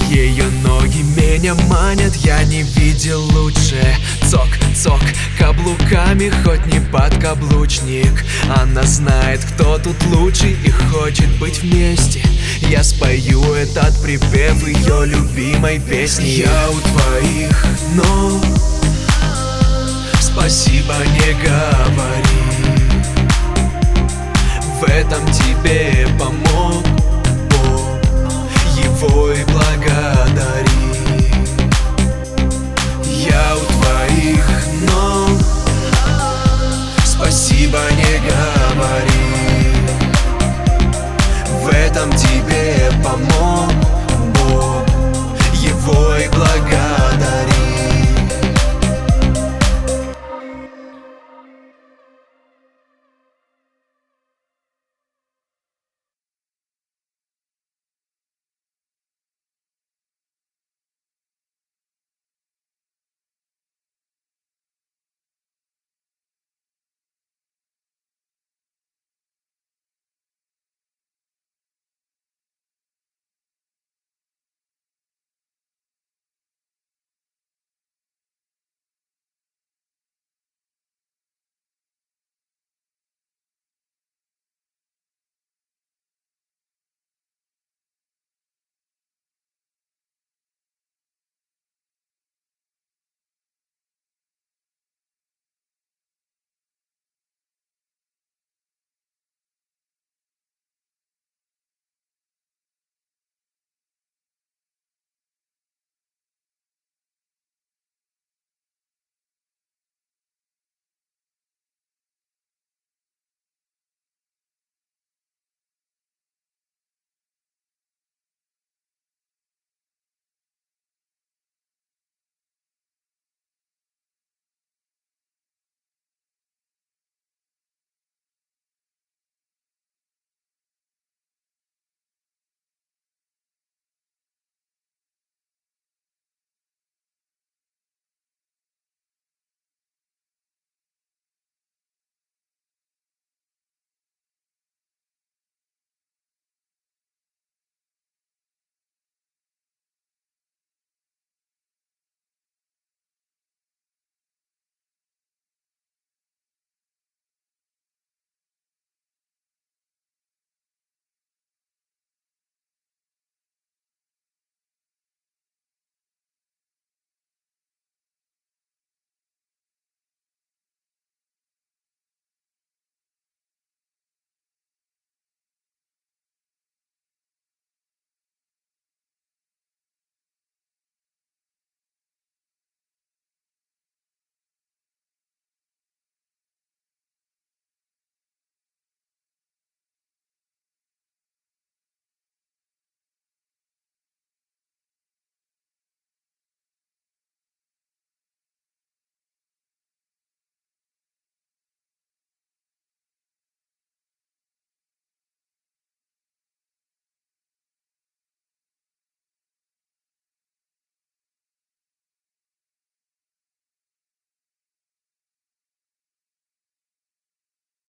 Ее ноги меня манят, я не видел лучше. Цок, цок, каблуками, хоть не подкаблучник. Она знает, кто тут лучше и хочет быть вместе. Я спою этот припев ее любимой песни. Я у твоих ног, спасибо не говори. В этом тебе помог Бог, его и благо.